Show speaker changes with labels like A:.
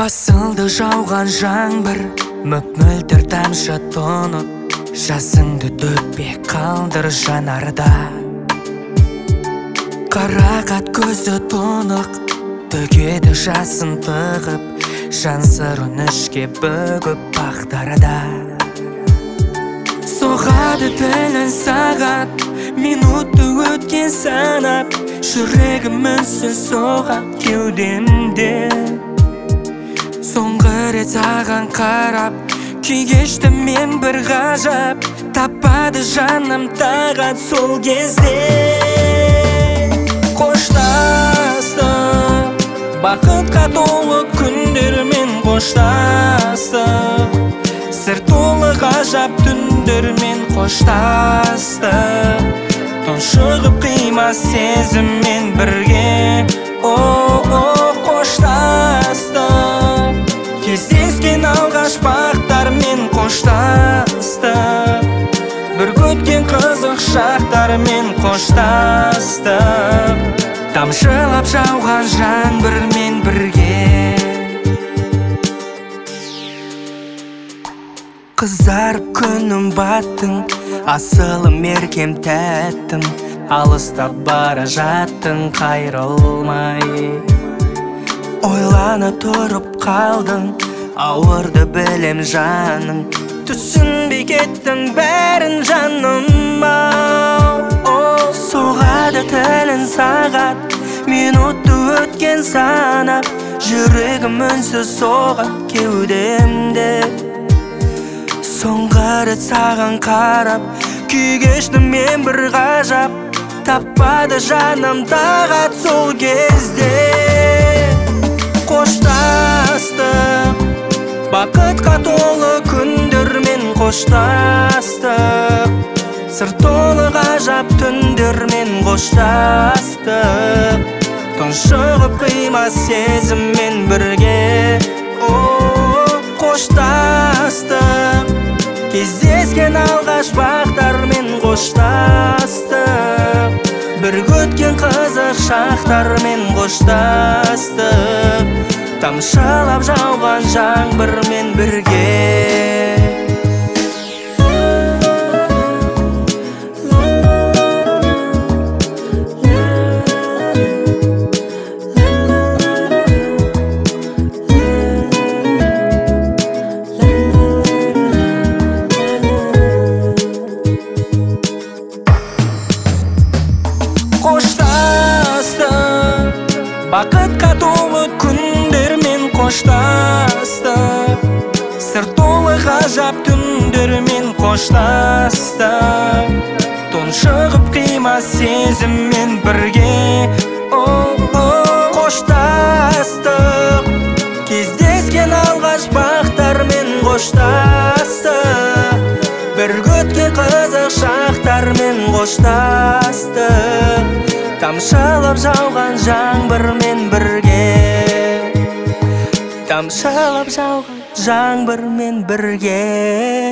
A: Басылды жауған жаңбыр, мөп-мөлдір тамшы тоңып, жасыңды төкпей қалдыр жанарда. Қарақат көзі тұнық, төгеді жасын тығып, жан сырын ішке бүгіп бақтарда. Соғады тілін сағат, минутты өткен санап, жүрегім үнсіз соғат кеудемде. Соңғы рет саған қарап, күй кештім мен бір ғажап, таппады жаным тағат сол кезде. Қоштастық, бақытқа толы күндермен қоштастық, сыр толы ғажап түндермен қоштастық, тұншығып қимас сезіммен бірге. Қоштастық, кездескен алғаш бақтармен қоштастық, бір көткен қызық шақтармен қоштастық, тамшылап жауған жаңбырмен бірге. Қызарып күнім баттың, асылым еркем тәттім, алыстап бара жаттың қайрылмай. Ойлана тұрып қалдың, ауырды білем жаның, түсінбей кеттің бәрін жаным ау. Соғады тілін сағат, минутты өткен санап, жүрегім үнсіз соғат кеудемде. Соңғы рет саған қарап, күй кештім мен бір ғажап, таппады жаным тағат сол кезде. Қоштастық, бақытқа толы күндермен қоштастық, сыр толы ғажап түндермен қоштастық, тұншығып қимас сезіммен бірге. Қоштастық, кездескен алғаш бақтармен қоштастық, бір көткен қызық шақтармен қоштастық, тамшылап жауған жаңбырмен бірге. Қоштастық, бақытқа толы күндермен қоштастық, сыр толы ғажап түндермен қоштастық, тұншығып қимас сезіммен бірге. Қоштастық, кездескен алғаш бақтармен қоштастық, бір көткен қызық шақтармен қоштастық, тамшылап жауған жаңбырмен бірге. Тамшылап жауған жаңбырмен бірге.